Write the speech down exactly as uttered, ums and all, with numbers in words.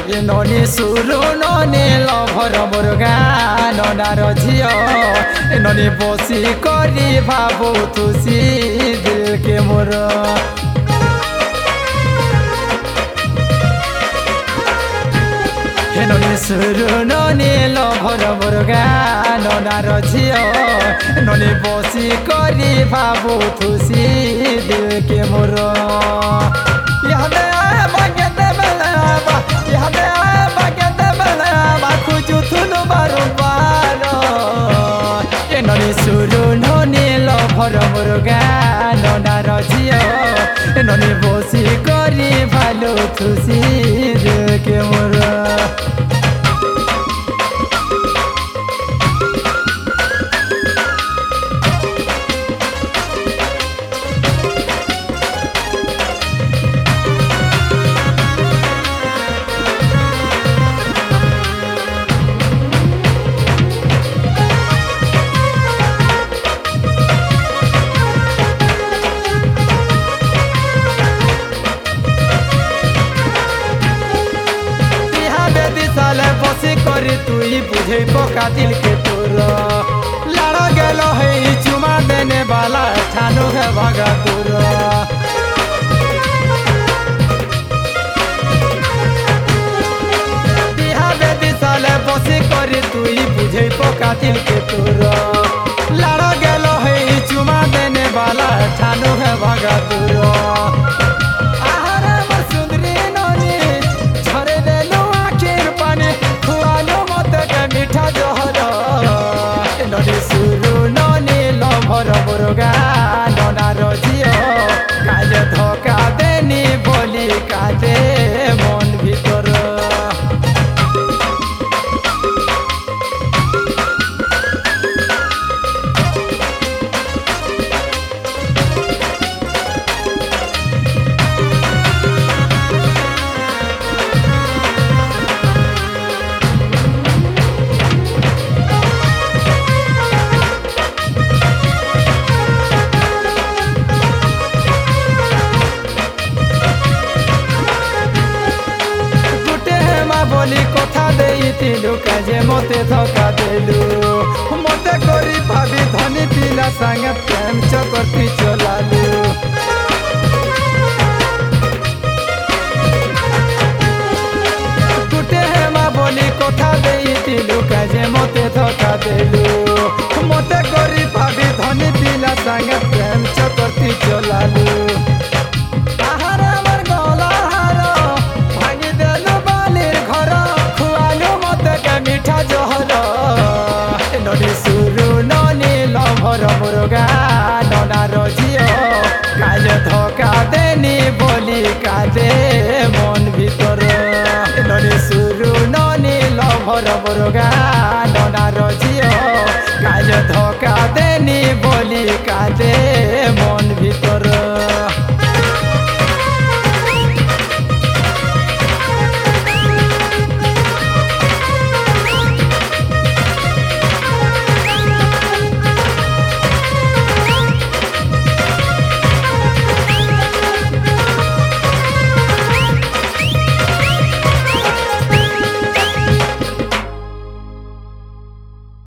ननी सुरु ननी लभर मोर गान नार झियो ननी बसी करी भाबो तुसी दिल के मोर ननी सुरु ननी लभर मोर गान नार झियो ननी बसी करी भाबो तुसी दिल के मोर यादे बागेते बेलाबा यादे बागेते बेलाबा खुजु थुनु बारो बारो ए ननी सुरु ननी लभर मोर गान नार झियो ननी बसी करी भालो तुसी दिल के मोर बसी करी तुई बुझे पका दिल के तोर लड़ा गेलो है चुमा देने वाला ठानो है भागा तोर बिहावे दिसाले बसी करी तुई बुझे पका दिल के तोर लड़ा गेलो है चुमा देने वाला ठानो है भागा तोर मोर गान नार झियो काजे धोका देनी बोली काजे मन भीतर बोली कथा देइतिलु काजे मते धोका देलु मते करी भाभी धनी पिला संग प्रेम चकरती चलालु टूटे हेमा बोली कथा देइतिलु काजे मते धोका देलु मते करी भाभी धनी पिला संग प्रेम चकरती चलालु ननी सुरु ननी लभर मोर गान नार झियो काजे धोका देनी बोली काजे मन भीतर ननी सुरु ननी लभर मोर गान